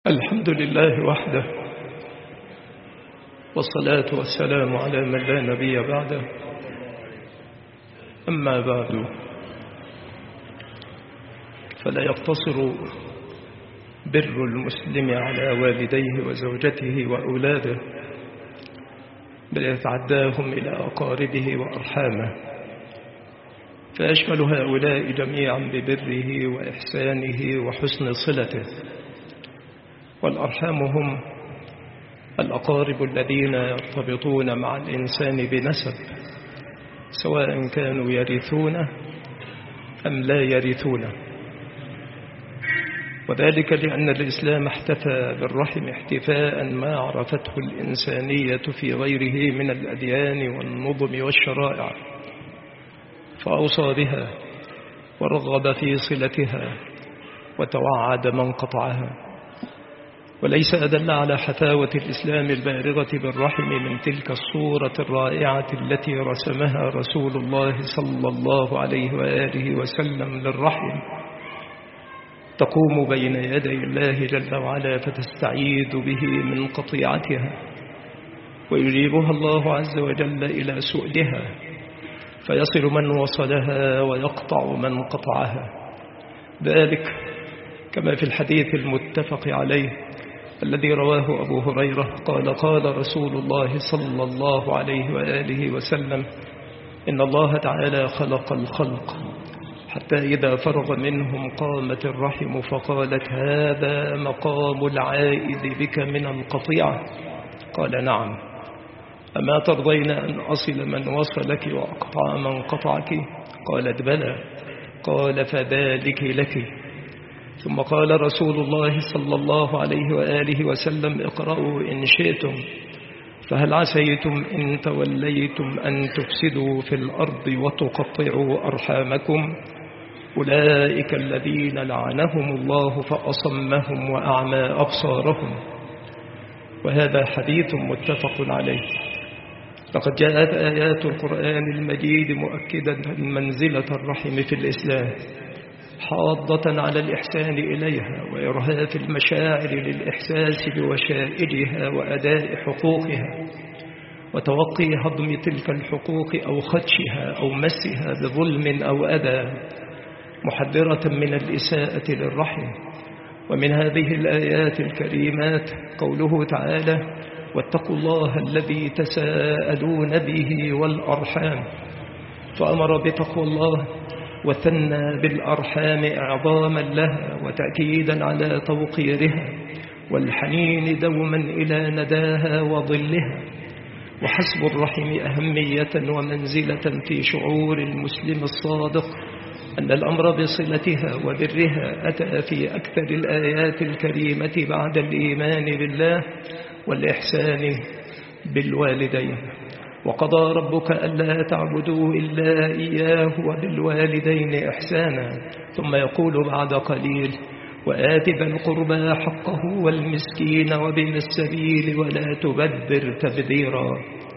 الحمد لله وحده، والصلاة والسلام على من لا نبي بعده. أما بعد، فلا يقتصر بر المسلم على والديه وزوجته وأولاده، بل يتعداهم إلى أقاربه وأرحامه، فيشمل هؤلاء جميعا ببره وإحسانه وحسن صلته. والأرحام هم الأقارب الذين يرتبطون مع الإنسان بنسب، سواء كانوا يرثونه أم لا يرثونه، وذلك لأن الإسلام احتفى بالرحم احتفاء ما عرفته الإنسانية في غيره من الأديان والنظم والشرائع، فأوصى بها ورغب في صلتها وتوعد من قطعها. وليس أدل على حفاوة الإسلام البالغة بالرحم من تلك الصورة الرائعة التي رسمها رسول الله صلى الله عليه وآله وسلم للرحم، تقوم بين يدي الله جل وعلا فتستعيد به من قطيعتها، ويجيبها الله عز وجل إلى سؤلها، فيصل من وصلها ويقطع من قطعها. ذلك كما في الحديث المتفق عليه الذي رواه أبو هريرة قال: قال رسول الله صلى الله عليه وآله وسلم: إن الله تعالى خلق الخلق حتى إذا فرغ منهم قامت الرحم فقالت: هذا مقام العائد بك من القطيعة. قال: نعم. أما ترضين أن أصل من وصلك وأقطع من قطعك؟ قالت: بلى. قال: فذلك لك. ثم قال رسول الله صلى الله عليه وآله وسلم: اقرأوا إن شئتم، فهل عسيتم إن توليتم أن تفسدوا في الأرض وتقطعوا أرحامكم؟ أولئك الذين لعنهم الله فأصمهم وأعمى أبصارهم. وهذا حديث متفق عليه. لقد جاءت آيات القرآن المجيد مؤكدة منزلة الرحم في الإسلام، حاضة على الإحسان إليها وإرهاف المشاعر للإحساس بوشائجها وأداء حقوقها، وتوقي هضم تلك الحقوق أو خدشها أو مسها بظلم أو أذى، محذرة من الإساءة للرحم. ومن هذه الآيات الكريمات قوله تعالى: واتقوا الله الذي تساءلون به والأرحام، فأمر بتقوى الله وثنى بالأرحام إعظاما لها وتأكيدا على توقيرها والحنين دوما إلى نداها وظلها. وحسب الرحم أهمية ومنزلة في شعور المسلم الصادق أن الأمر بصلتها وبرها أتى في أكثر الآيات الكريمة بعد الإيمان بالله والإحسان بالوالدين. وقضى ربك ألا تعبدوا إلا إياه وبالوالدين إحسانا، ثم يقول بعد قليل: وآت ذا القربى حقه والمسكين وابن السبيل ولا تبذر تبذيرا،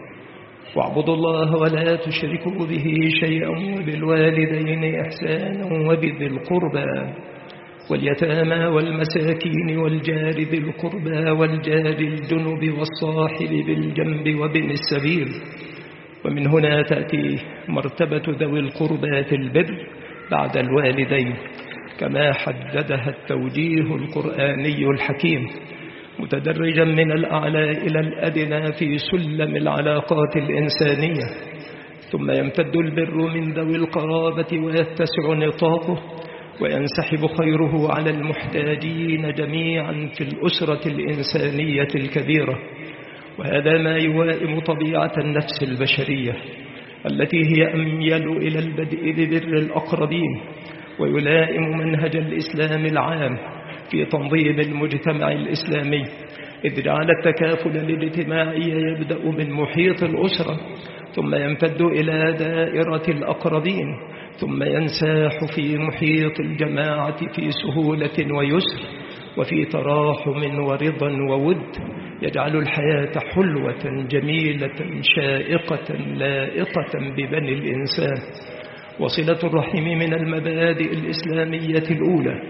واعبدوا الله ولا تشركوا به شيئا وبالوالدين إحسانا وبذي القربى واليتامى والمساكين والجار ذي القربى والجار الجنب والصاحب بالجنب وابن السبيل. ومن هنا تأتي مرتبة ذوي القربى في البر بعد الوالدين، كما حددها التوجيه القرآني الحكيم، متدرجا من الأعلى إلى الأدنى في سلم العلاقات الإنسانية، ثم يمتد البر من ذوي القرابة ويتسع نطاقه وينسحب خيره على المحتاجين جميعا في الأسرة الإنسانية الكبيرة. وهذا ما يوائم طبيعة النفس البشرية التي هي أميل إلى البدء ببر الأقربين، ويلائم منهج الإسلام العام في تنظيم المجتمع الإسلامي، إذ جعل التكافل الاجتماعي يبدأ من محيط الأسرة، ثم يمتد إلى دائرة الأقربين، ثم ينساح في محيط الجماعة في سهولة ويسر وفي تراحم ورضا وود، يجعل الحياة حلوة جميلة شائقة لائقة ببني الإنسان. وصلة الرحم من المبادئ الإسلامية الأولى،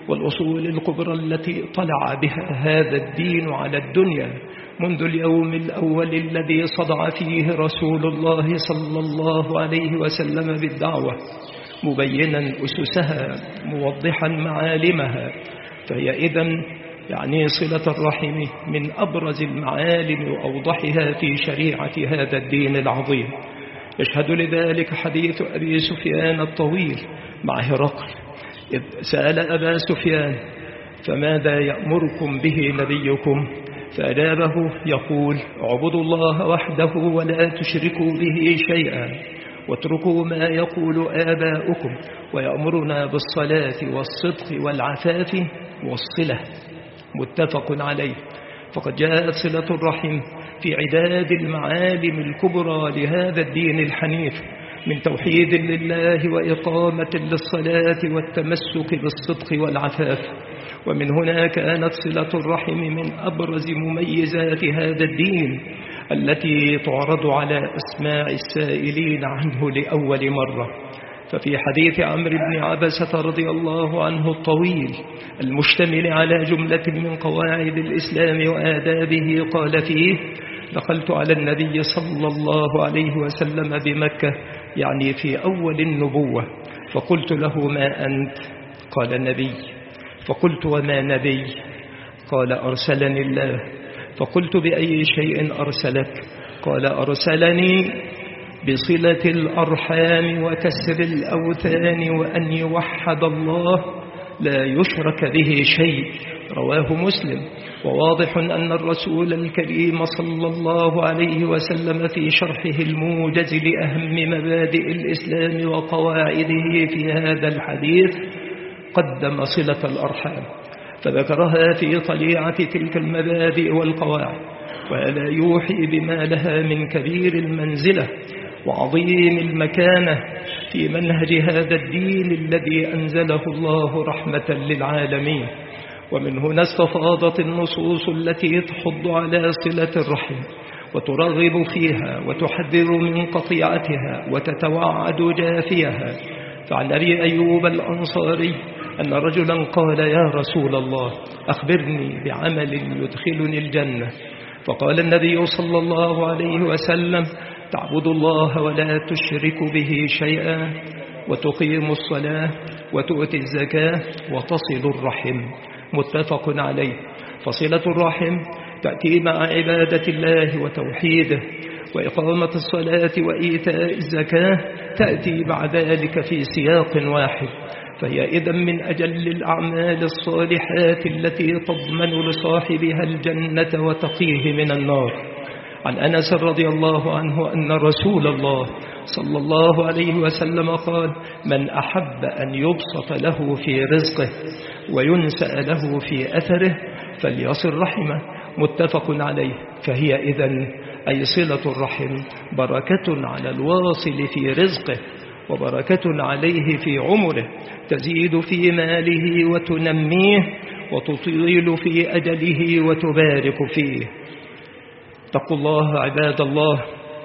والأصول الكبرى التي طلع بها هذا الدين على الدنيا منذ اليوم الأول الذي صدع فيه رسول الله صلى الله عليه وسلم بالدعوة، مبينا أسسها موضحا معالمها. فهي إذن يعني صلة الرحم من أبرز المعالم وأوضحها في شريعة هذا الدين العظيم. يشهد لذلك حديث أبي سفيان الطويل مع هرقل إذ سأل أبا سفيان: فماذا يأمركم به نبيكم؟ فأجابه يقول: اعبدوا الله وحده ولا تشركوا به شيئا، واتركوا ما يقول آباؤكم، ويأمرنا بالصلاة والصدق والعفاف والصلة. متفق عليه. فقد جاءت صلة الرحم في عداد المعالم الكبرى لهذا الدين الحنيف من توحيد لله وإقامة للصلاة والتمسك بالصدق والعفاف. ومن هنا كانت صلة الرحم من أبرز مميزات هذا الدين التي تعرض على أسماع السائلين عنه لأول مرة. ففي حديث عمرو بن عبسة رضي الله عنه الطويل المشتمل على جملة من قواعد الإسلام وآدابه قال فيه: دخلت على النبي صلى الله عليه وسلم بمكة، يعني في أول النبوة، فقلت له: ما أنت؟ قال: نبي. فقلت: وما نبي؟ قال: أرسلني الله. فقلت: بأي شيء أرسلك؟ قال: أرسلني بصلة الأرحام وكسر الأوثان وأن يوحد الله لا يشرك به شيء. رواه مسلم. وواضح أن الرسول الكريم صلى الله عليه وسلم في شرحه الموجز لأهم مبادئ الإسلام وقواعده في هذا الحديث قدم صلة الأرحام، فذكرها في طليعة تلك المبادئ والقواعد، ولا يوحي بما لها من كبير المنزلة وعظيم المكانة في منهج هذا الدين الذي أنزله الله رحمة للعالمين. ومن هنا استفاضت النصوص التي تحض على صلة الرحم وترغب فيها وتحذر من قطيعتها وتتوعد جافيها. فعن أبي أيوب الأنصاري أن رجلا قال: يا رسول الله، أخبرني بعمل يدخلني الجنة. فقال النبي صلى الله عليه وسلم: تعبد الله ولا تشرك به شيئا، وتقيم الصلاة، وتؤتي الزكاة، وتصل الرحم. متفق عليه. فصلة الرحم تأتي مع عبادة الله وتوحيده، وإقامة الصلاة وإيتاء الزكاة تأتي بعد ذلك في سياق واحد. فهي إذن من أجل الأعمال الصالحات التي تضمن لصاحبها الجنة وتقيه من النار. عن أنس رضي الله عنه أن رسول الله صلى الله عليه وسلم قال: من أحب أن يبسط له في رزقه وينسأ له في أثره فليصل رحمه. متفق عليه. فهي إذن أي صلة الرحم بركة على الواصل في رزقه، وبركة عليه في عمره، تزيد في ماله وتنميه، وتطيل في أجله وتبارك فيه. اتقوا الله عباد الله،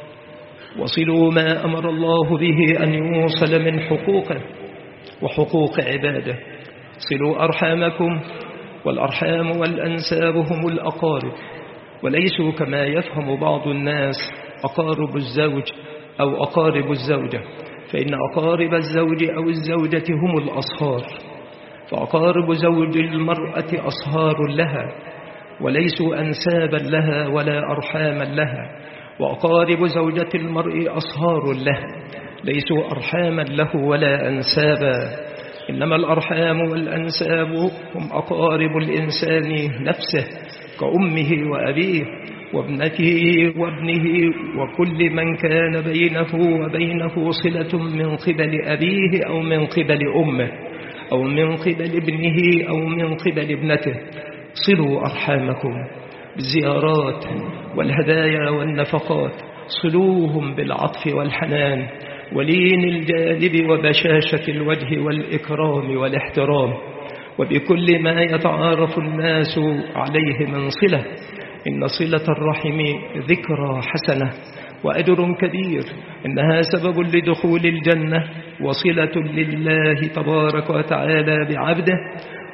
وصلوا ما أمر الله به أن يوصل من حقوقه وحقوق عباده. صلوا أرحامكم، والأرحام والأنساب هم الأقارب، وليسوا كما يفهم بعض الناس أقارب الزوج أو أقارب الزوجة، فإن أقارب الزوج أو الزوجة هم الأصهار، فأقارب زوج المرأة أصهار لها وليسوا أنسابا لها ولا أرحاما لها، وأقارب زوجة المرء أصهار له ليسوا أرحاما له ولا أنسابا. إنما الأرحام والأنساب هم أقارب الإنسان نفسه كأمه وأبيه وابنته وابنه وكل من كان بينه وبينه صلة من قبل أبيه أو من قبل أمه أو من قبل ابنه أو من قبل ابنته. صلوا أرحامكم بالزيارات والهدايا والنفقات، صلوهم بالعطف والحنان ولين الجانب وبشاشة الوجه والإكرام والاحترام، وبكل ما يتعارف الناس عليه من صلة. إن صلة الرحم ذكرى حسنة وأجر كبير، إنها سبب لدخول الجنة وصلة لله تبارك وتعالى بعبده،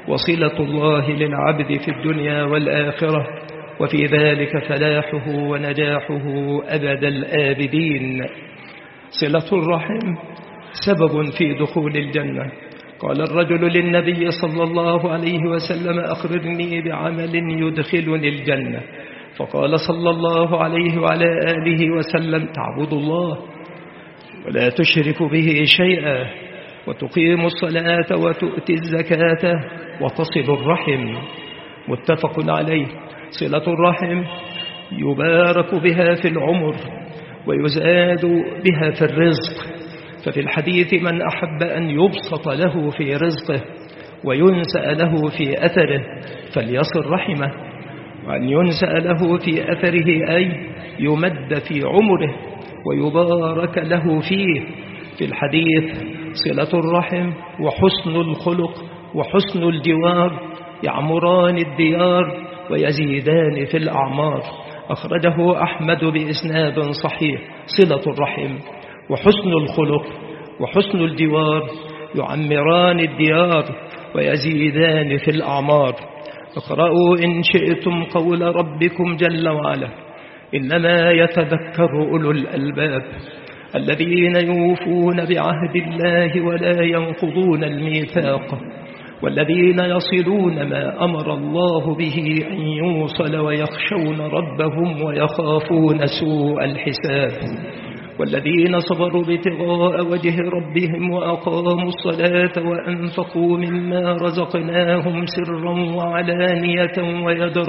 وصلة الله للعبد في الدنيا والآخرة، وفي ذلك فلاحه ونجاحه أبد الآبدين. صلة الرحم سبب في دخول الجنة. قال الرجل للنبي صلى الله عليه وسلم: أخبرني بعمل يدخلني الجنة. فقال صلى الله عليه وعلى آله وسلم: تعبد الله ولا تشرك به شيئا، وتقيم الصلاة وتؤتي الزكاة وتصل الرحم. متفق عليه. صلة الرحم يبارك بها في العمر ويزاد بها في الرزق. ففي الحديث: من أحب أن يبسط له في رزقه وينسأ له في أثره فليصل رحمه. وأن ينسأ له في أثره أي يمد في عمره ويبارك له فيه. في الحديث: صلة الرحم وحسن الخلق وحسن الجوار يعمران الديار ويزيدان في الأعمار. أخرجه أحمد بإسناد صحيح. صلة الرحم وحسن الخلق وحسن الجوار يعمران الديار ويزيدان في الأعمار. اقرأوا إن شئتم قول ربكم جل وعلا: إنما يتذكر أولو الألباب الذين يوفون بعهد الله ولا ينقضون الميثاق، والذين يصلون ما أمر الله به أن يوصل، ويخشون ربهم ويخافون سوء الحساب، والذين صبروا ابتغاء وجه ربهم وأقاموا الصلاة وأنفقوا مما رزقناهم سرا وعلانية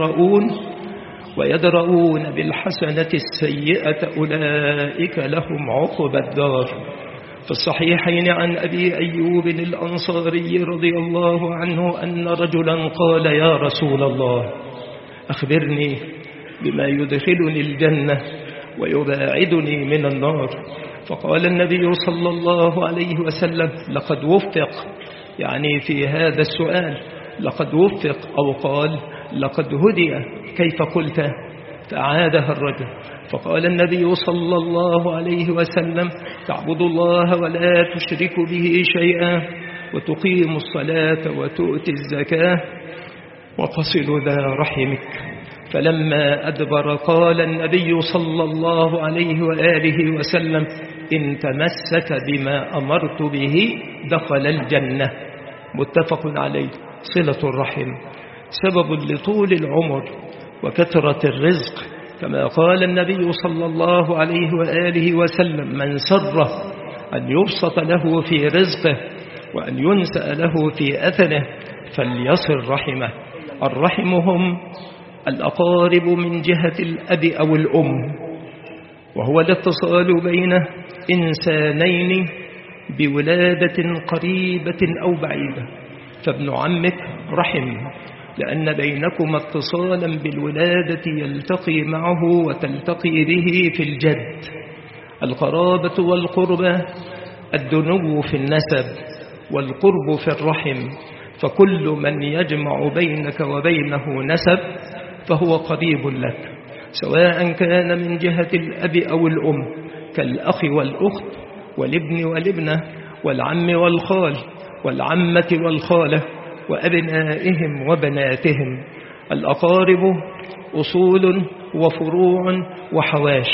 ويدرؤون بالحسنة السيئة أولئك لهم عقبى الدار. في الصحيحين عن أبي أيوب الأنصاري رضي الله عنه أن رجلا قال: يا رسول الله، أخبرني بما يدخلني الجنة ويباعدني من النار. فقال النبي صلى الله عليه وسلم: لقد وفق، يعني في هذا السؤال لقد وفق، أو قال لقد هدي. كيف قلت؟ فأعادها الرجل. فقال النبي صلى الله عليه وسلم: تعبد الله ولا تشرك به شيئا، وتقيم الصلاة وتؤتي الزكاة وتصل ذا رحمك. فلما أدبر قال النبي صلى الله عليه وآله وسلم: إن تمسك بما أمرت به دخل الجنة. متفق عليه. صلة الرحم سبب لطول العمر وكثرة الرزق، كما قال النبي صلى الله عليه وآله وسلم: من سره أن يبسط له في رزقه وأن ينسأ له في أثره فليصل رحمه. الرحم هم الأقارب من جهة الأب أو الأم، وهو الاتصال بين إنسانين بولادة قريبة أو بعيدة. فابن عمك رحم، لأن بينكم اتصالا بالولادة يلتقي معه وتلتقي به في الجد. القرابة والقربة الدنو في النسب والقرب في الرحم، فكل من يجمع بينك وبينه نسب فهو قريب لك، سواء كان من جهة الأب أو الأم، كالأخ والأخت والابن والابنة والعم والخال والعمة والخالة وأبنائهم وبناتهم. الأقارب أصول وفروع وحواش.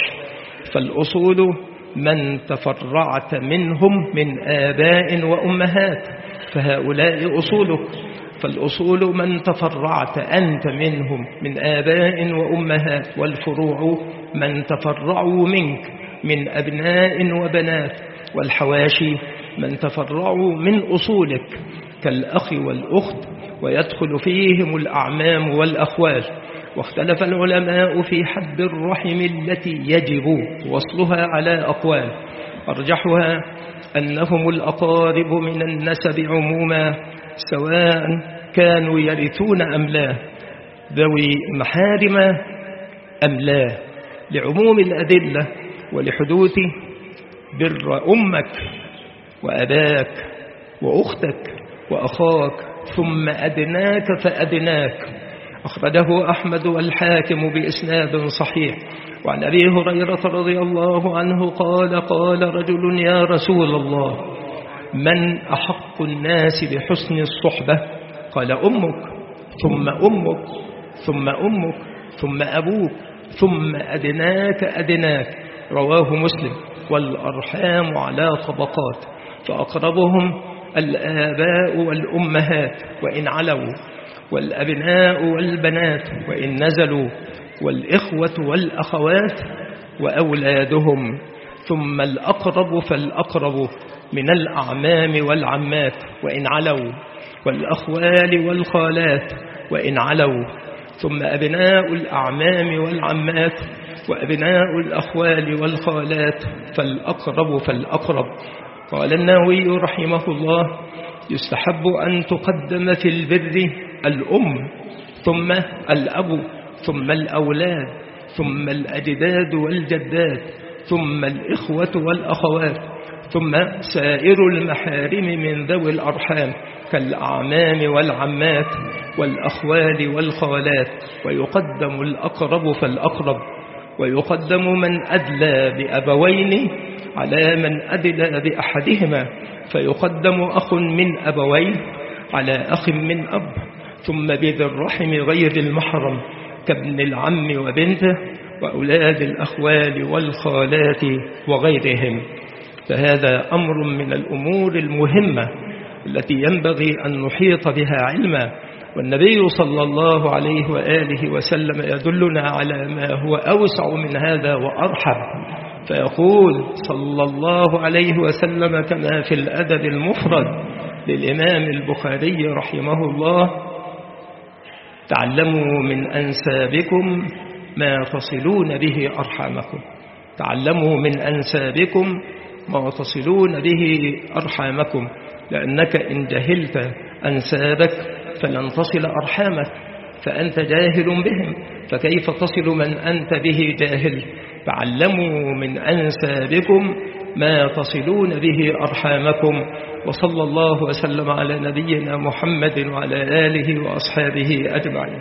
فالأصول من تفرعت منهم من آباء وأمهات، فهؤلاء أصولك. فالأصول من تفرعت أنت منهم من آباء وأمهات، والفروع من تفرعوا منك من أبناء وبنات، والحواشي من تفرعوا من أصولك كالأخ والأخت، ويدخل فيهم الأعمام والأخوال. واختلف العلماء في حد الرحم التي يجب وصلها على أقوال، أرجحها أنهم الأقارب من النسب عموما، سواء كانوا يرثون أم لا، ذوي محارم أم لا، لعموم الأدلة ولحدوث بر أمك وأباك وأختك وأخاك ثم أدناك فأدناك. أخرجه أحمد والحاكم بإسناد صحيح. وعن أبي هريرة رضي الله عنه قال: قال رجل: يا رسول الله، من أحق الناس بحسن الصحبة؟ قال أمك ثم أمك ثم أمك ثم أبوك ثم أدناك أدناك. رواه مسلم. والأرحام على طبقات، فأقربهم الآباء والأمهات وإن علوا، والأبناء والبنات وإن نزلوا، والإخوة والأخوات وأولادهم، ثم الأقرب فالأقرب من الأعمام والعمات وإن علوا، والأخوال والخالات وإن علوا، ثم أبناء الأعمام والعمات وأبناء الأخوال والخالات فالأقرب فالأقرب. قال النووي رحمه الله: يستحب أن تقدم في البر الأم ثم الأب ثم الأولاد ثم الأجداد والجدات ثم الإخوة والأخوات ثم سائر المحارم من ذوي الأرحام كالأعمام والعمات والأخوال والخالات، ويقدم الأقرب فالأقرب، ويقدم من أدلى بأبوين على من أدلى بأحدهما، فيقدم أخ من أبوين على أخ من أب، ثم بذي الرحم غير المحرم كابن العم وبنته وأولاد الأخوال والخالات وغيرهم. فهذا أمر من الأمور المهمة التي ينبغي أن نحيط بها علما، والنبي صلى الله عليه وآله وسلم يدلنا على ما هو أوسع من هذا وأرحب، فيقول صلى الله عليه وسلم كما في الأدب المفرد للإمام البخاري رحمه الله: تعلموا من أنسابكم ما تصلون به أرحامكم. تعلموا من أنسابكم ما تصلون به أرحامكم، لأنك إن جهلت أنسابك فلن تصل أرحامك، فأنت جاهل بهم، فكيف تصل من أنت به جاهل؟ تعلموا من أنسابكم ما تصلون به أرحامكم. وصلى الله وسلم على نبينا محمد وعلى آله وأصحابه أجمعين.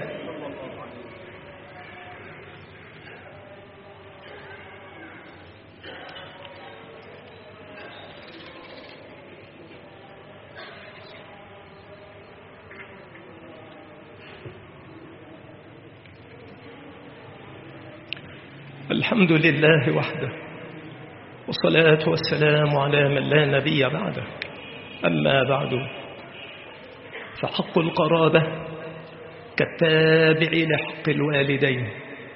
الحمد لله وحده، والصلاة والسلام على من لا نبي بعده. أما بعد، فحق القرابة كالتابع لحق الوالدين،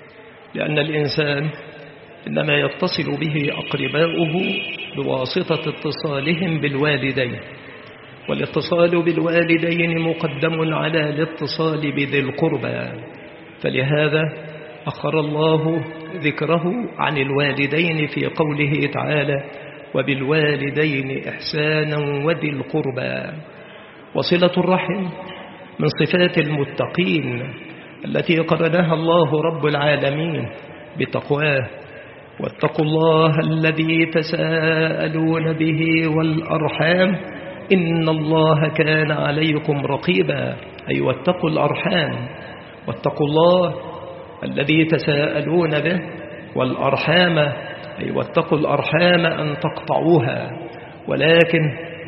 لأن الإنسان إنما يتصل به أقرباؤه بواسطة اتصالهم بالوالدين، والاتصال بالوالدين مقدم على الاتصال بذي القربى، فلهذا أخر الله ذكره عن الوالدين في قوله تعالى: وبالوالدين إحسانا وذي القربى. وصلة الرحم من صفات المتقين التي قرنها الله رب العالمين بتقواه: واتقوا الله الذي تساءلون به والأرحام إن الله كان عليكم رقيبا. أي واتقوا الأرحام، واتقوا الله الذي تساءلون به، والأرحام أي واتقوا الأرحام أن تقطعوها، ولكن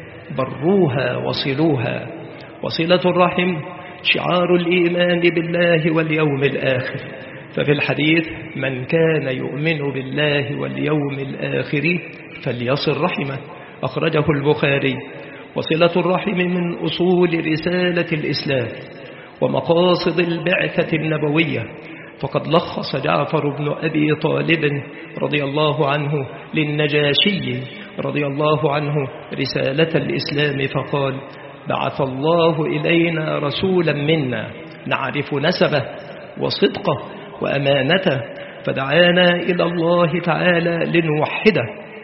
بروها وصلوها. وصلة الرحم شعار الإيمان بالله واليوم الآخر، ففي الحديث: من كان يؤمن بالله واليوم الآخر فليصل رحمه، أخرجه البخاري. وصلة الرحم من أصول رسالة الإسلام ومقاصد البعثة النبوية، فقد لخص جعفر بن أبي طالب رضي الله عنه للنجاشي رضي الله عنه رسالة الإسلام فقال: بعث الله إلينا رسولا منا نعرف نسبه وصدقه وأمانته، فدعانا إلى الله تعالى لنوحده،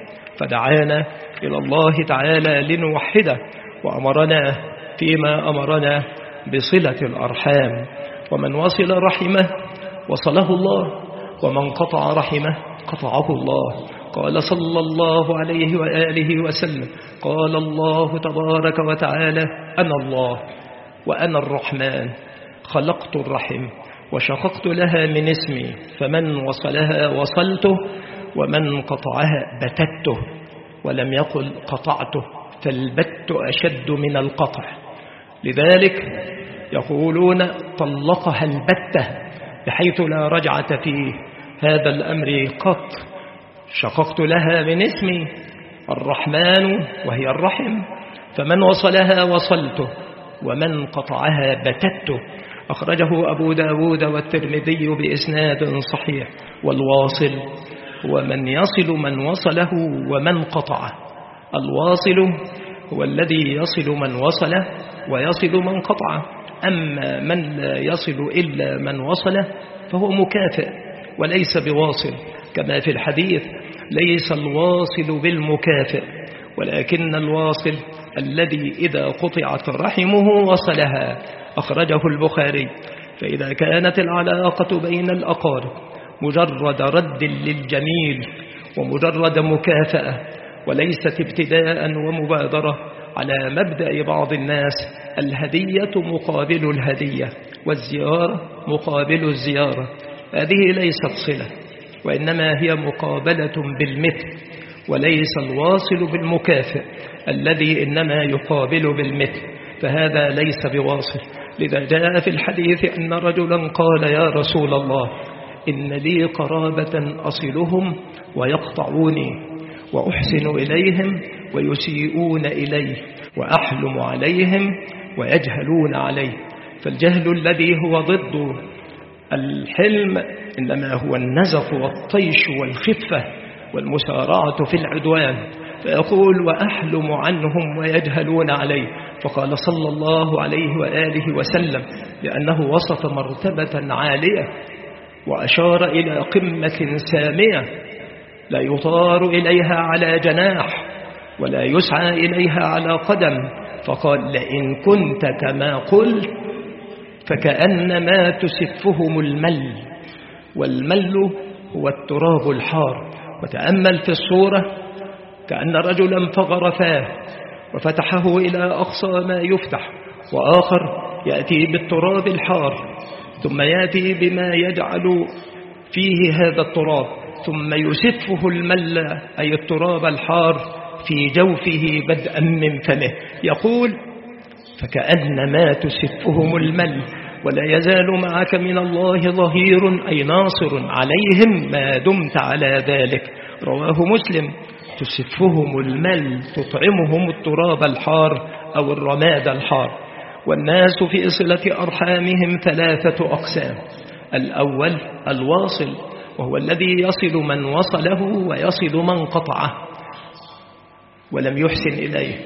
فدعانا إلى الله تعالى لنوحده، وأمرنا فيما أمرنا بصلة الأرحام، ومن وصل رحمه وصله الله، ومن قطع رحمه قطعه الله. قال صلى الله عليه وآله وسلم: قال الله تبارك وتعالى: أنا الله وأنا الرحمن، خلقت الرحم وشققت لها من اسمي، فمن وصلها وصلته، ومن قطعها بتته. ولم يقل قطعته، فالبت أشد من القطع. لذلك يقولون طلقها البتة بحيث لا رجعة في هذا الأمر قط. شققت لها من اسمي الرحمن وهي الرحم، فمن وصلها وصلته ومن قطعها بتته. أخرجه أبو داود والترمذي بإسناد صحيح. والواصل هو من يصل من وصله ومن قطعه. الواصل هو الذي يصل من وصله ويصل من قطعه. أما من لا يصل إلا من وصله فهو مكافئ وليس بواصل، كما في الحديث: ليس الواصل بالمكافئ ولكن الواصل الذي إذا قطعت رحمه وصلها. أخرجه البخاري. فإذا كانت العلاقة بين الأقارب مجرد رد للجميل ومجرد مكافأة وليست ابتداء ومبادرة على مبدأ بعض الناس: الهدية مقابل الهدية والزيارة مقابل الزيارة، هذه ليست صلة، وإنما هي مقابلة بالمثل، وليس الواصل بالمكافئ الذي إنما يقابل بالمثل، فهذا ليس بواصل. لذا جاء في الحديث أن رجلا قال: يا رسول الله، إن لي قرابة أصلهم ويقطعوني، وأحسن إليهم ويسيئون إلي، وأحلم عليهم ويجهلون علي. فالجهل الذي هو ضد الحلم إنما هو النزق والطيش والخفة والمسارعة في العدوان. فيقول: وأحلم عنهم ويجهلون علي. فقال صلى الله عليه وآله وسلم لأنه وسط مرتبة عالية وأشار إلى قمة سامية لا يطار إليها على جناح ولا يسعى إليها على قدم. فقال: لئن كنت كما قلت فكأنما تسفهم المل، والمل هو التراب الحار. وتأمل في الصورة كأن رجلا فغر فاه وفتحه إلى أقصى ما يفتح، وآخر يأتي بالتراب الحار ثم يأتي بما يجعل فيه هذا التراب ثم يسفه المل أي التراب الحار في جوفه بدءا من فمه. يقول: فكأنما تسفهم المل، ولا يزال معك من الله ظهير أي ناصر عليهم ما دمت على ذلك. رواه مسلم. تسفهم المل، تطعمهم التراب الحار أو الرماد الحار. والناس في صلة أرحامهم 3 أقسام: الأول الواصل، وهو الذي يصل من وصله ويصل من قطعه ولم يحسن إليه،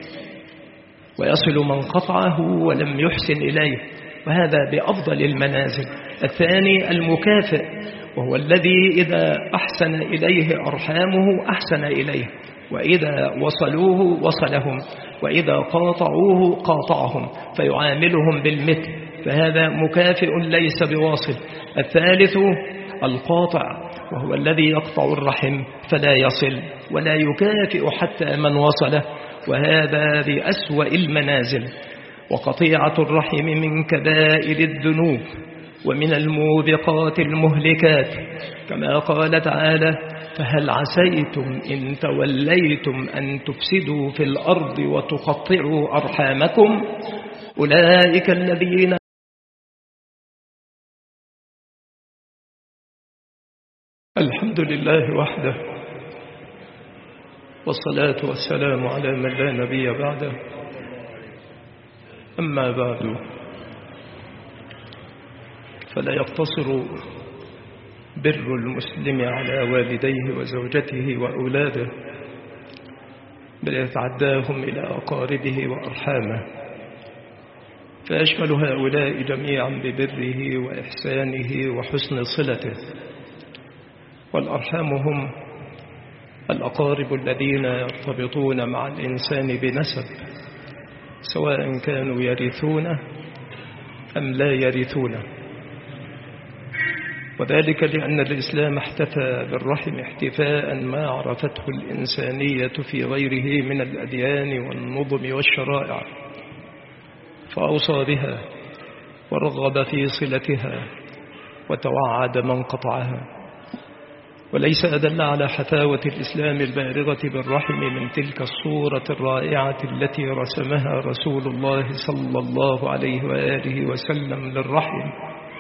ويصل من قطعه ولم يحسن إليه، وهذا بأفضل المنازل. الثاني المكافئ، وهو الذي إذا أحسن إليه أرحامه أحسن إليه، وإذا وصلوه وصلهم، وإذا قاطعوه قاطعهم، فيعاملهم بالمثل، فهذا مكافئ ليس بواصل. الثالث القاطع، وهو الذي يقطع الرحم فلا يصل ولا يكافئ حتى من وصله، وهذا بأسوأ المنازل. وقطيعة الرحم من كبائر الذنوب ومن الموبقات المهلكات، كما قال تعالى: فهل عسيتم إن توليتم أن تفسدوا في الأرض وتقطعوا أرحامكم أولئك الذين. الحمد لله وحده، والصلاة والسلام على من لا نبي بعده. أما بعد، فلا يقتصر بر المسلم على والديه وزوجته وأولاده، بل يتعداهم إلى أقاربه وأرحامه، فيشمل هؤلاء جميعا ببره وإحسانه وحسن صلته. والأرحام هم الأقارب الذين يرتبطون مع الإنسان بنسب، سواء كانوا يرثونه أم لا يرثونه، وذلك لأن الإسلام احتفى بالرحم احتفاء ما عرفته الإنسانية في غيره من الأديان والنظم والشرائع، فأوصى بها ورغب في صلتها وتوعد من قطعها. وليس أدل على حفاوة الإسلام البالغة بالرحم من تلك الصورة الرائعة التي رسمها رسول الله صلى الله عليه وآله وسلم للرحم،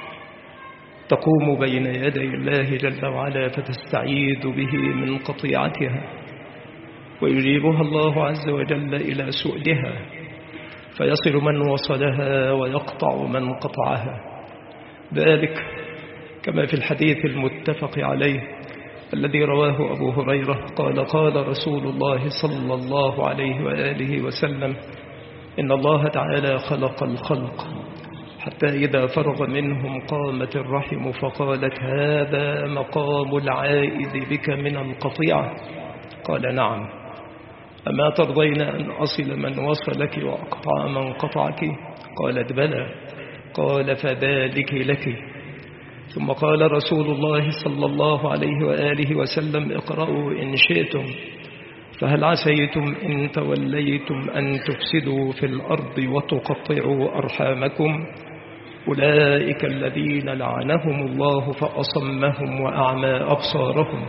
تقوم بين يدي الله جل وعلا فتستعيذ به من قطيعتها، ويجيبها الله عز وجل إلى سؤدها، فيصل من وصلها ويقطع من قطعها. ذلك كما في الحديث المتفق عليه الذي رواه أبو هريرة قال: قال رسول الله صلى الله عليه وآله وسلم: إن الله تعالى خلق الخلق حتى إذا فرغ منهم قامت الرحم فقالت: هذا مقام العائد بك من القطيعة. قال: نعم. أما ترضين أن أصل من وصلك وأقطع من قطعك؟ قالت: بلى. قال: فذلك لك. ثم قال رسول الله صلى الله عليه وآله وسلم: اقرأوا إن شئتم، فهل عسيتم إن توليتم أن تفسدوا في الأرض وتقطعوا أرحامكم؟ أولئك الذين لعنهم الله فأصمهم وأعمى أبصارهم.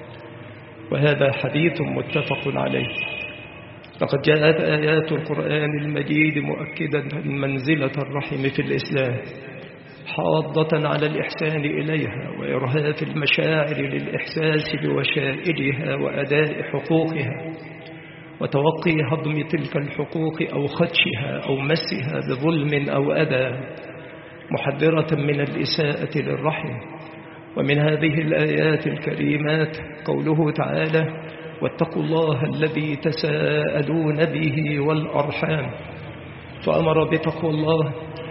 وهذا حديث متفق عليه. لقد جاءت آيات القرآن المجيد مؤكدة منزلة الرحم في الإسلام، حاضة على الإحسان إليها وإرهاف المشاعر للإحساس بوشائجها وأداء حقوقها، وتوقي هضم تلك الحقوق أو خدشها أو مسها بظلم أو أذى، محذرة من الإساءة للرحم. ومن هذه الآيات الكريمات قوله تعالى: واتقوا الله الذي تساءلون به والأرحام، فأمر بتقوى الله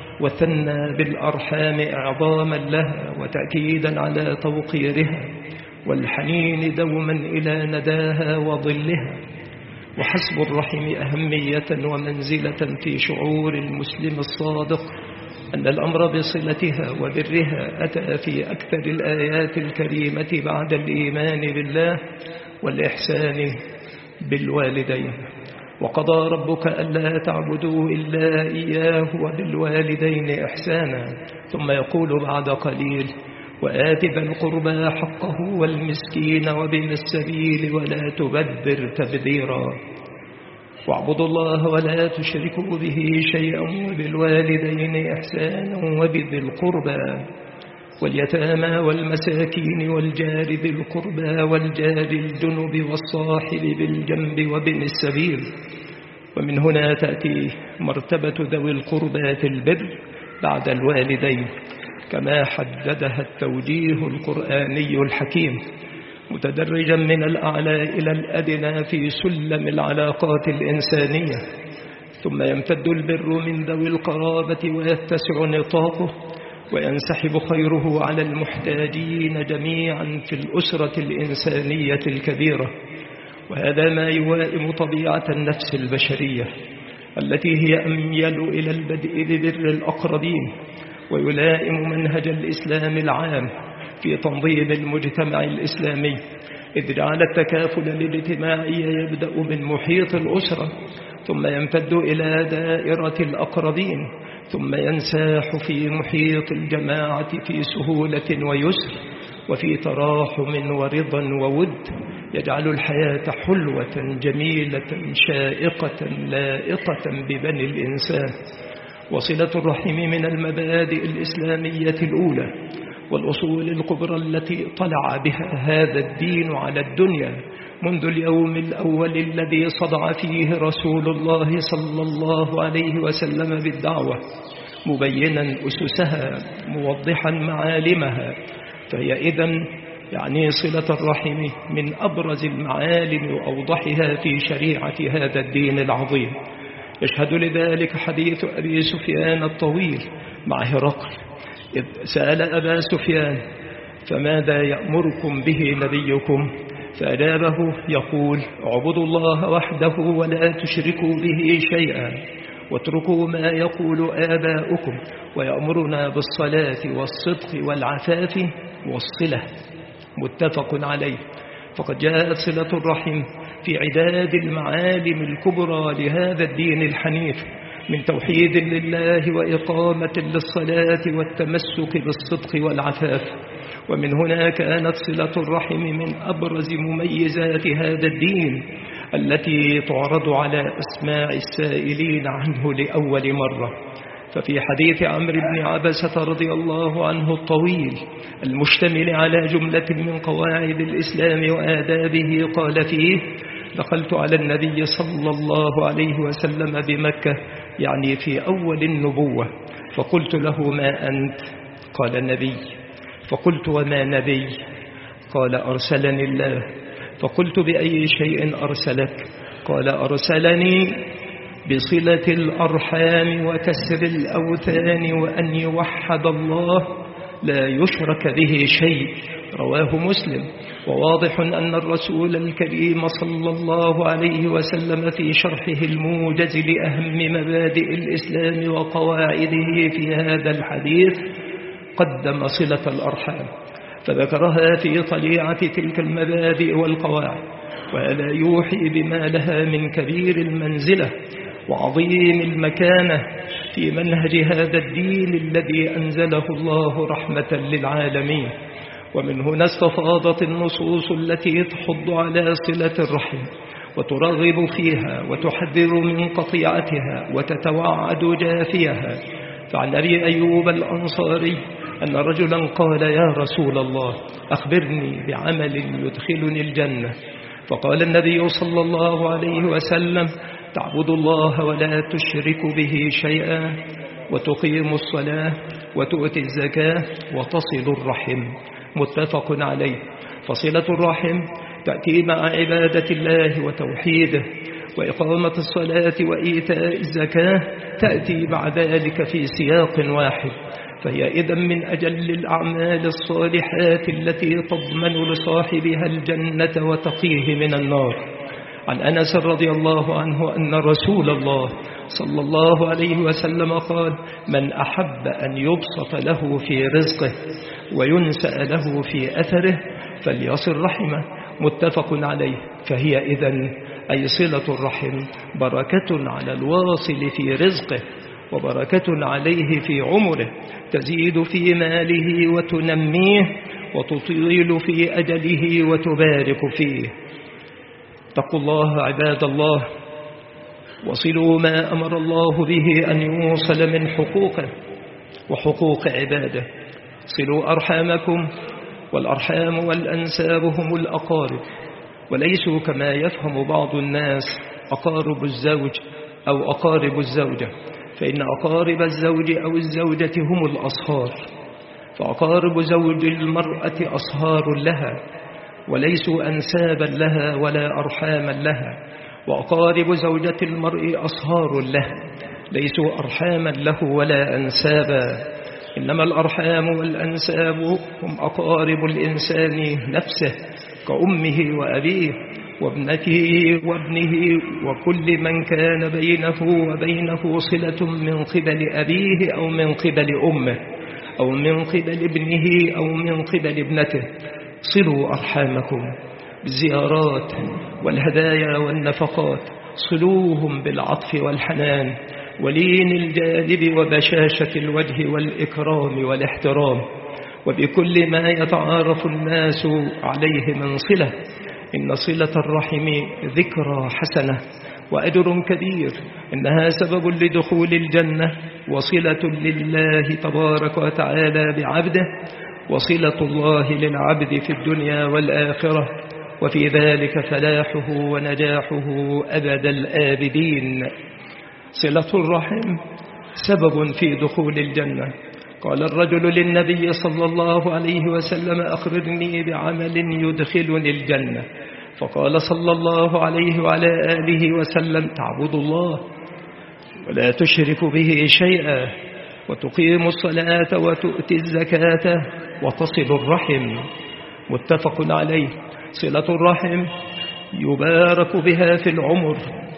وثنى بالأرحام إعظاما لها وتأكيدا على توقيرها والحنين دوما إلى نداها وظلها. وحسب الرحم أهمية ومنزلة في شعور المسلم الصادق أن الأمر بصلتها وبرها أتى في أكثر الآيات الكريمة بعد الإيمان بالله والإحسان بالوالدين. وقضى ربك ألا تعبدوا إلا إياه وبالوالدين إحسانا، ثم يقول بعد قليل: وآت ذا القربى حقه والمسكين وابن السبيل ولا تبذر تبذيرا، واعبدوا الله ولا تشركوا به شيئا وبالوالدين إحسانا وبذي القربى واليتامى والمساكين والجار ذي القربى والجار الجنب والصاحب بالجنب وابن السبيل. ومن هنا تأتي مرتبة ذوي القربى في البر بعد الوالدين، كما حددها التوجيه القرآني الحكيم، متدرجا من الأعلى إلى الأدنى في سلم العلاقات الإنسانية، ثم يمتد البر من ذوي القرابة ويتسع نطاقه وينسحب خيره على المحتاجين جميعا في الأسرة الإنسانية الكبيرة. وهذا ما يوائم طبيعة النفس البشرية التي هي أميل إلى البدء ببر الأقربين، ويلائم منهج الإسلام العام في تنظيم المجتمع الإسلامي، إذ جعل التكافل الاجتماعي يبدأ من محيط الأسرة ثم يمتد إلى دائرة الأقربين ثم ينساح في محيط الجماعة في سهولة ويسر وفي تراحم ورضا وود، يجعل الحياة حلوة جميلة شائقة لائقة ببني الإنسان. وصلة الرحم من المبادئ الإسلامية الأولى والأصول الكبرى التي طلع بها هذا الدين على الدنيا منذ اليوم الأول الذي صدع فيه رسول الله صلى الله عليه وسلم بالدعوة، مبينا أسسها موضحا معالمها. فهي إذن يعني صلة الرحم من أبرز المعالم وأوضحها في شريعة هذا الدين العظيم. يشهد لذلك حديث أبي سفيان الطويل مع هرقل إذ سأل أبا سفيان: فماذا يأمركم به نبيكم؟ فأجابه يقول: اعبدوا الله وحده ولا تشركوا به شيئا واتركوا ما يقول آباؤكم، ويأمرنا بالصلاة والصدق والعفاف والصلة. متفق عليه. فقد جاءت صلة الرحم في عداد المعالم الكبرى لهذا الدين الحنيف من توحيد لله وإقامة للصلاة والتمسك بالصدق والعفاف ومن هنا كانت صلة الرحم من أبرز مميزات هذا الدين التي تعرض على أسماع السائلين عنه لأول مرة. ففي حديث عمرو بن عبسة رضي الله عنه الطويل المشتمل على جملة من قواعد الإسلام وآدابه قال فيه: دخلت على النبي صلى الله عليه وسلم بمكة، يعني في أول النبوة، فقلت له: ما أنت؟ قال: النبي. فقلت: وما نبي؟ قال: أرسلني الله. فقلت: بأي شيء أرسلك؟ قال: أرسلني بصلة الأرحام وكسر الأوثان وأن يوحد الله لا يشرك به شيء. رواه مسلم. وواضح أن الرسول الكريم صلى الله عليه وسلم في شرحه الموجز لأهم مبادئ الإسلام وقواعده في هذا الحديث قدم صلة الأرحام، فذكرها في طليعة تلك المبادئ والقواعد، ولا يوحي بما لها من كبير المنزلة وعظيم المكانة في منهج هذا الدين الذي أنزله الله رحمة للعالمين. ومن هنا استفاضت النصوص التي تحض على صلة الرحم وترغب فيها وتحذر من قطيعتها وتتوعد جافيها. فعن أبي أيوب الأنصاري أن رجلا قال: يا رسول الله، أخبرني بعمل يدخلني الجنة. فقال النبي صلى الله عليه وسلم: تعبد الله ولا تشرك به شيئا، وتقيم الصلاة، وتؤتي الزكاة، وتصل الرحم. متفق عليه. فصلة الرحم تأتي مع عبادة الله وتوحيده، وإقامة الصلاة وإيتاء الزكاة تأتي بعد ذلك في سياق واحد، فهي إذن من أجل الأعمال الصالحات التي تضمن لصاحبها الجنة وتقيه من النار. عن أنس رضي الله عنه أن رسول الله صلى الله عليه وسلم قال: من أحب أن يبسط له في رزقه وينسأ له في أثره فليصل رحمه. متفق عليه. فهي إذن أي صلة الرحم بركة على الواصل في رزقه، وبركة عليه في عمره، تزيد في ماله وتنميه، وتطيل في أجله وتبارك فيه. اتقوا الله عباد الله، وصلوا ما أمر الله به أن يوصل من حقوقه وحقوق عباده. صلوا أرحامكم، والأرحام والأنساب هم الأقارب، وليسوا كما يفهم بعض الناس أقارب الزوج أو أقارب الزوجة، فإن أقارب الزوج أو الزوجة هم الأصهار، فأقارب زوج المرأة أصهار لها وليسوا أنسابا لها ولا أرحاما لها، وأقارب زوجة المرء أصهار له ليسوا أرحاما له ولا أنسابا، إنما الأرحام والأنساب هم أقارب الإنسان نفسه كأمه وأبيه وابنته وابنه وكل من كان بينه وبينه صلة من قبل أبيه أو من قبل أمه أو من قبل ابنه أو من قبل ابنته. صلوا أرحامكم بالزيارات والهدايا والنفقات، صلوهم بالعطف والحنان ولين الجانب وبشاشة الوجه والإكرام والاحترام، وبكل ما يتعارف الناس عليه من صلة. إن صلة الرحم ذكرى حسنة وأجر كبير، إنها سبب لدخول الجنة وصلة لله تبارك وتعالى بعبده، وصلة الله للعبد في الدنيا والآخرة، وفي ذلك فلاحه ونجاحه أبد الآبدين. صلة الرحم سبب في دخول الجنة. قال الرجل للنبي صلى الله عليه وسلم: أخبرني بعمل يدخلني الجنة. فقال صلى الله عليه وعلى آله وسلم: تعبد الله ولا تشرك به شيئا، وتقيم الصلاة وتؤتي الزكاة، وتصل الرحم. متفق عليه. صلة الرحم يبارك بها في العمر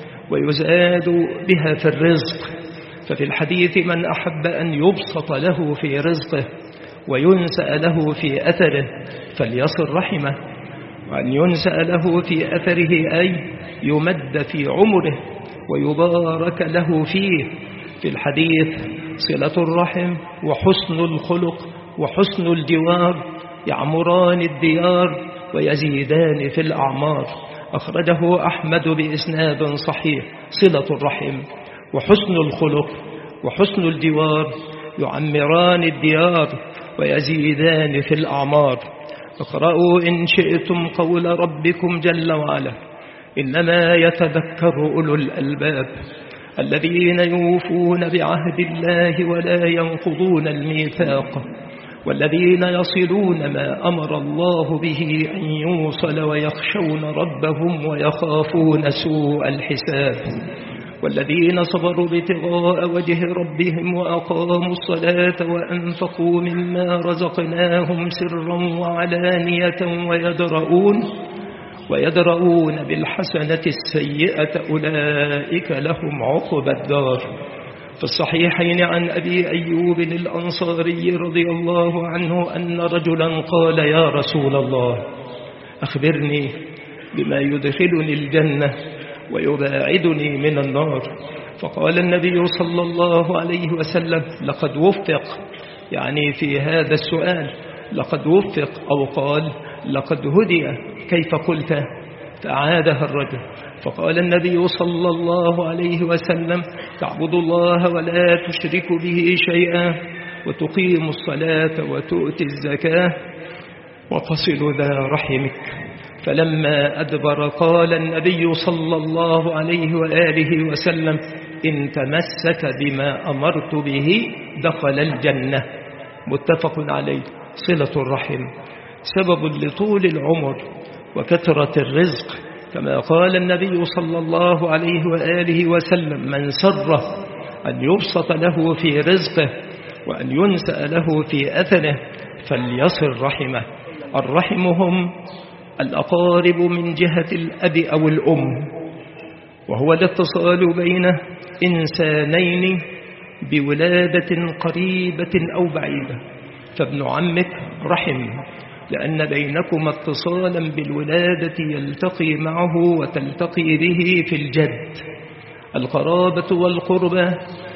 ويزاد بها في الرزق. ففي الحديث: من أحب أن يبسط له في رزقه وينسأ له في أثره فليصل رحمه. وأن ينسأ له في أثره أي يمد في عمره ويبارك له فيه. في الحديث: صلة الرحم وحسن الخلق وحسن الجوار يعمران الديار ويزيدان في الأعمار. أخرجه أحمد بإسناد صحيح. صلة الرحم وحسن الخلق وحسن الجوار يعمران الديار ويزيدان في الأعمار. اقرأوا إن شئتم قول ربكم جل وعلا: إنما يتذكر أولو الألباب الذين يوفون بعهد الله ولا ينقضون الميثاق والذين يصلون ما أمر الله به أن يوصل ويخشون ربهم ويخافون سوء الحساب والذين صبروا ابتغاء وجه ربهم وأقاموا الصلاة وأنفقوا مما رزقناهم سرا وعلانية ويدرؤون بالحسنة السيئة أولئك لهم عقبى الدار. في الصحيحين عن أبي أيوب الأنصاري رضي الله عنه أن رجلا قال: يا رسول الله أخبرني بما يدخلني الجنة ويباعدني من النار. فقال النبي صلى الله عليه وسلم: لقد وفق، يعني في هذا السؤال لقد وفق، أو قال لقد هدي. كيف قلت؟ فأعادها الرجل. فقال النبي صلى الله عليه وسلم: تعبد الله ولا تشرك به شيئا وتقيم الصلاة وتؤتي الزكاة وتصل ذا رحمك. فلما أدبر قال النبي صلى الله عليه وآله وسلم: إن تمسك بما أمرت به دخل الجنة. متفق عليه. صلة الرحم سبب لطول العمر وكثرة الرزق، كما قال النبي صلى الله عليه وآله وسلم: من سره أن يبسط له في رزقه وأن ينسأ له في أثره فليصل رحمه. الرحم هم الأقارب من جهة الأب أو الأم، وهو الاتصال بين إنسانين بولادة قريبة أو بعيدة. فابن عمك رحم، لأن بينكما اتصالا بالولادة يلتقي معه وتلتقي به في الجد. القرابة والقربة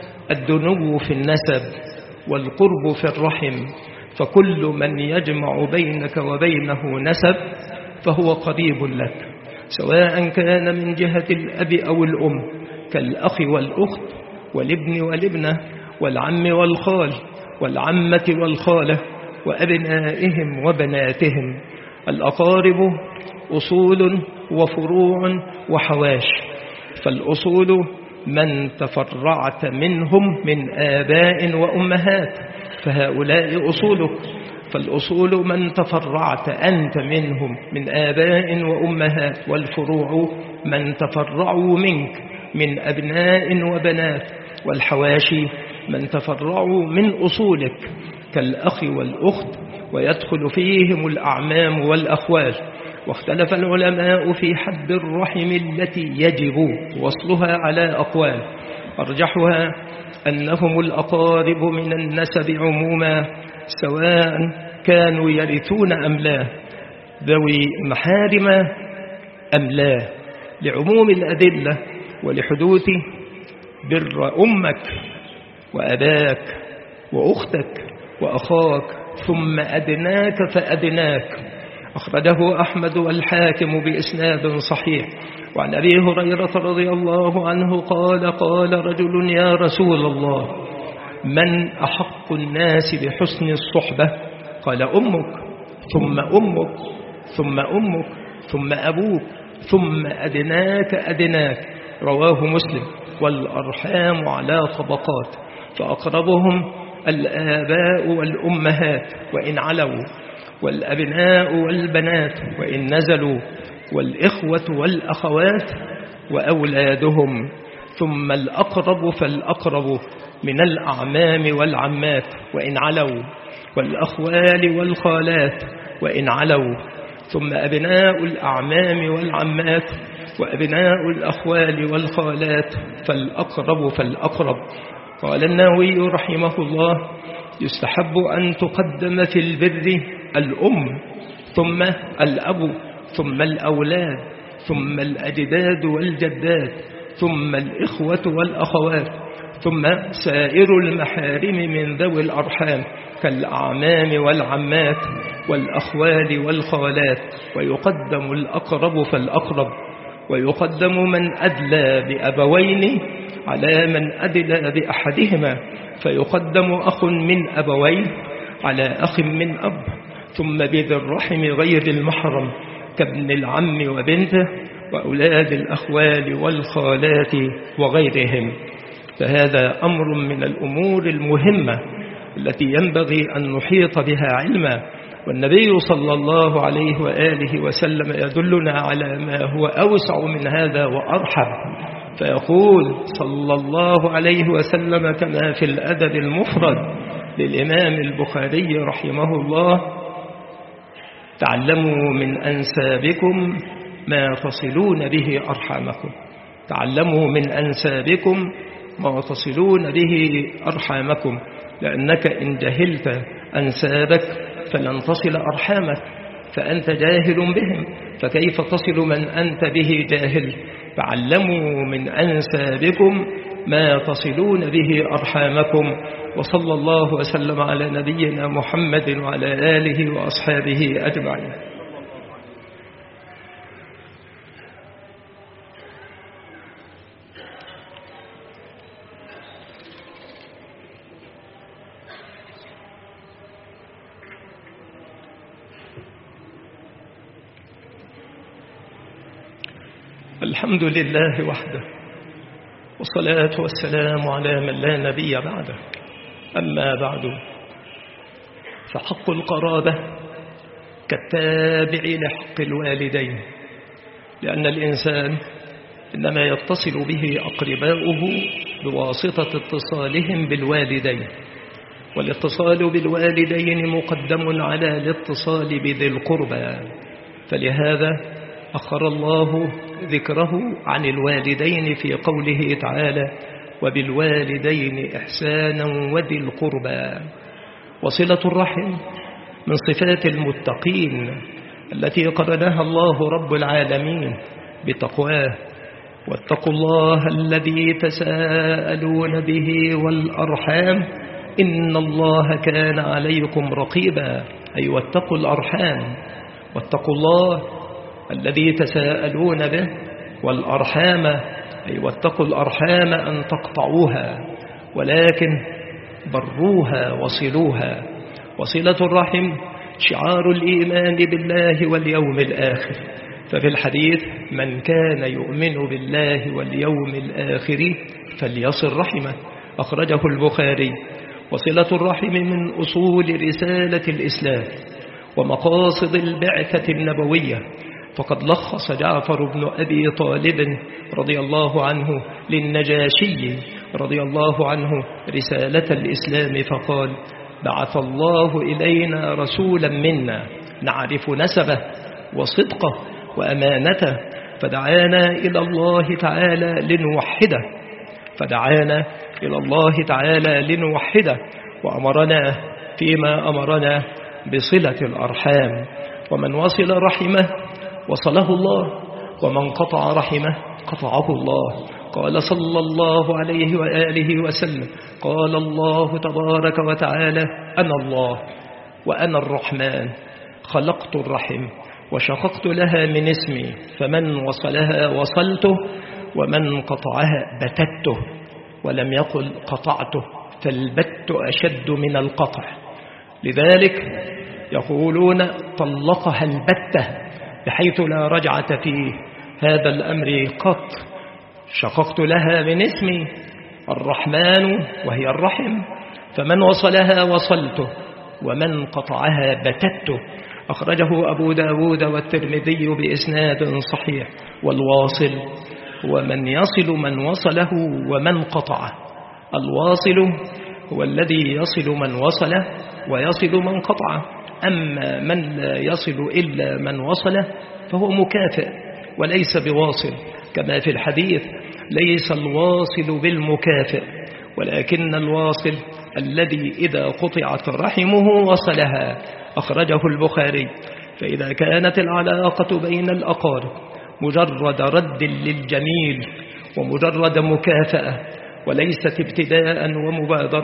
الدنو في النسب والقرب في الرحم، فكل من يجمع بينك وبينه نسب فهو قريب لك، سواء كان من جهة الأب أو الأم، كالأخ والأخت والابن والابنة والعم والخال والعمة والخالة وأبنائهم وبناتهم. الأقارب أصول وفروع وحواش. فالأصول من تفرعت منهم من آباء وأمهات، فهؤلاء أصولك. فالأصول من تفرعت أنت منهم من آباء وأمهات، والفروع من تفرعوا منك من أبناء وبنات، والحواشي من تفرعوا من أصولك كالأخ والأخت، ويدخل فيهم الأعمام والأخوال. واختلف العلماء في حد الرحم التي يجب وصلها على أقوال، أرجحها أنهم الأقارب من النسب عموما، سواء كانوا يرثون أم لا، ذوي محارم أم لا، لعموم الأدلة ولحدوث بر أمك وأباك وأختك وأخاك ثم أدناك فأدناك. أخرجه أحمد والحاكم بإسناد صحيح. وعن أبي هريرة رضي الله عنه قال: قال رجل: يا رسول الله، من أحق الناس بحسن الصحبة؟ قال: أمك، ثم أمك، ثم أمك، ثم أبوك، ثم أدناك أدناك. رواه مسلم. والأرحام على طبقات، فأقربهم الآباء والأمهات وإن علوا، والأبناء والبنات وإن نزلوا، والإخوة والأخوات وأولادهم، ثم الأقرب فالأقرب من الأعمام والعمات وإن علوا، والأخوال والخالات وإن علوا، ثم أبناء الأعمام والعمات وأبناء الأخوال والخالات فالأقرب فالأقرب. قال النووي رحمه الله: يستحب أن تقدم في البر الأم، ثم الأب، ثم الأولاد، ثم الأجداد والجدات، ثم الإخوة والأخوات، ثم سائر المحارم من ذوي الأرحام كالأعمام والعمات والأخوال والخالات، ويقدم الأقرب فالأقرب، ويقدم من أدلى بأبوين على من أدلى بأحدهما، فيقدم أخ من أبوين على أخ من أب، ثم بذي الرحم غير المحرم كابن العم وبنته وأولاد الأخوال والخالات وغيرهم. فهذا أمر من الأمور المهمة التي ينبغي أن نحيط بها علما، والنبي صلى الله عليه وآله وسلم يدلنا على ما هو أوسع من هذا وأرحب، فيقول صلى الله عليه وسلم كما في الأدب المفرد للإمام البخاري رحمه الله: تعلموا من أنسابكم ما تصلون به أرحامكم. تعلموا من أنسابكم ما تصلون به أرحامكم، لأنك إن جهلت أنسابك فلن تصل أرحامك، فأنت جاهل بهم، فكيف تصل من أنت به جاهل؟ تعلموا من أنسابكم ما تصلون به أرحامكم. وصلى الله وسلم على نبينا محمد وعلى آله وأصحابه أجمعين. الحمد لله وحده، والصلاة والسلام على من لا نبي بعده. أما بعد، فحق القرابة كالتابع لحق الوالدين، لأن الإنسان إنما يتصل به أقرباؤه بواسطة اتصالهم بالوالدين، والاتصال بالوالدين مقدم على الاتصال بذي القربى، فلهذا أخر الله ذكره عن الوالدين في قوله تعالى: وبالوالدين إحسانا وذي القربى. وصلة الرحم من صفات المتقين التي قرنها الله رب العالمين بتقواه: واتقوا الله الذي تساءلون به والأرحام إن الله كان عليكم رقيبا. أي واتقوا الأرحام، واتقوا الله الذي تساءلون به، والأرحام أي واتقوا الأرحام أن تقطعوها، ولكن بروها وصلوها. وصلة الرحم شعار الإيمان بالله واليوم الآخر، ففي الحديث: من كان يؤمن بالله واليوم الآخر فليصل رحمه، أخرجه البخاري. وصلة الرحم من أصول رسالة الإسلام ومقاصد البعثة النبوية، فقد لخص جعفر بن أبي طالب رضي الله عنه للنجاشي رضي الله عنه رسالة الإسلام فقال: بعث الله إلينا رسولا منا نعرف نسبه وصدقه وأمانته، فدعانا إلى الله تعالى لنوحده، وأمرنا فيما أمرنا بصلة الأرحام. ومن وصل رحمه وصله الله، ومن قطع رحمه قطعه الله. قال صلى الله عليه وآله وسلم: قال الله تبارك وتعالى: أنا الله وأنا الرحمن، خلقت الرحم وشققت لها من اسمي، فمن وصلها وصلته، ومن قطعها بتته. ولم يقل قطعته، فالبت أشد من القطع، لذلك يقولون طلقها البتة، بحيث لا رجعة في هذا الأمر قط. شققت لها من اسمي الرحمن وهي الرحم، فمن وصلها وصلته، ومن قطعها بتته. أخرجه أبو داود والترمذي بإسناد صحيح. والواصل هو من يصل من وصله ومن قطعه. الواصل هو الذي يصل من وصله ويصل من قطعه، أما من لا يصل إلا من وصله فهو مكافئ وليس بواصل، كما في الحديث: ليس الواصل بالمكافئ، ولكن الواصل الذي إذا قطعت رحمه وصلها. أخرجه البخاري. فإذا كانت العلاقة بين الأقارب مجرد رد للجميل ومجرد مكافأة وليست ابتداء ومبادرة،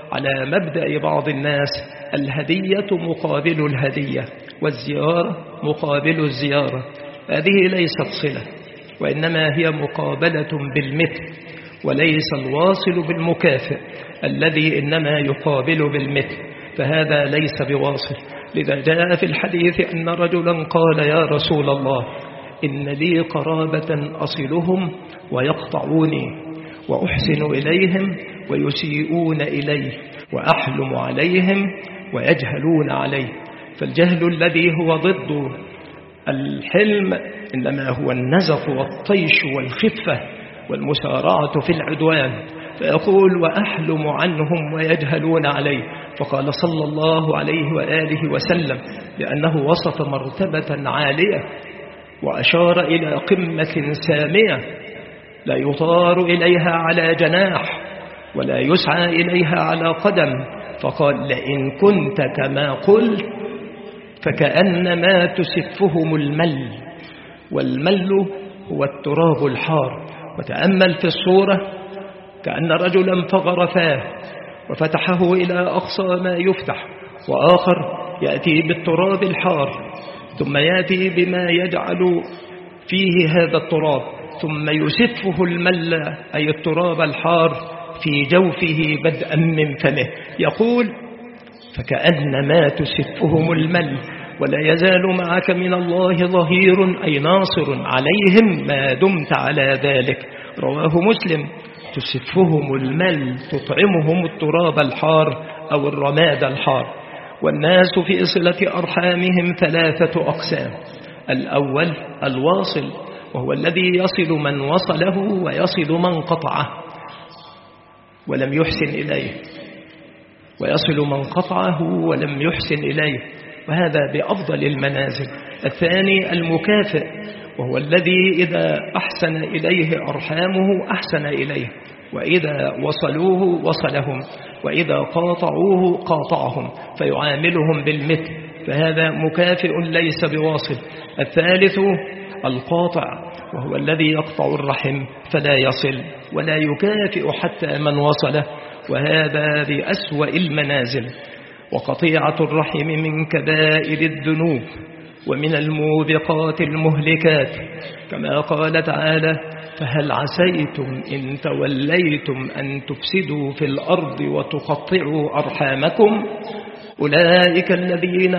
على مبدأ بعض الناس: الهدية مقابل الهدية، والزيارة مقابل الزيارة. هذه ليست صلة، وإنما هي مقابلة بالمثل، وليس الواصل بالمكافئ الذي إنما يقابل بالمثل، فهذا ليس بواصل. لذا جاء في الحديث أن رجلا قال: يا رسول الله، إن لي قرابة أصلهم ويقطعوني، وأحسن إليهم ويسيئون إلي، وأحلم عليهم ويجهلون علي. فالجهل الذي هو ضد الحلم إنما هو النزق والطيش والخفة والمسارعة في العدوان. فيقول: وأحلم عنهم ويجهلون علي. فقال صلى الله عليه وآله وسلم لأنه وصف مرتبة عالية وأشار إلى قمة سامية لا يطار إليها على جناح ولا يسعى إليها على قدم. فقال: لئن كنت كما قلت فكأنما تسفهم المل، والمل هو التراب الحار. وتأمل في الصورة كأن رجلا فغر فاه وفتحه إلى أقصى ما يفتح، وآخر يأتي بالتراب الحار ثم يأتي بما يجعل فيه هذا التراب ثم يسفه المل أي التراب الحار في جوفه بدءا من فمه. يقول: فكأنما تسفهم المل، ولا يزال معك من الله ظهير أي ناصر عليهم ما دمت على ذلك. رواه مسلم. تسفهم المل، تطعمهم التراب الحار أو الرماد الحار. والناس في صلة أرحامهم 3 أقسام: الأول الواصل، وهو الذي يصل من وصله ويصل من قطعه ولم يحسن إليه، ويصل من قطعه ولم يحسن إليه، وهذا بأفضل المنازل. الثاني المكافئ، وهو الذي إذا أحسن إليه أرحامه أحسن إليه، وإذا وصلوه وصلهم، وإذا قاطعوه قاطعهم، فيعاملهم بالمثل، فهذا مكافئ ليس بواصل. الثالث القاطع، وهو الذي يقطع الرحم فلا يصل ولا يكافئ حتى من وصله، وهذا بأسوأ المنازل. وقطيعة الرحم من كبائر الذنوب ومن الموبقات المهلكات، كما قال تعالى: فهل عسيتم إن توليتم أن تفسدوا في الأرض وتقطعوا أرحامكم؟ أولئك الذين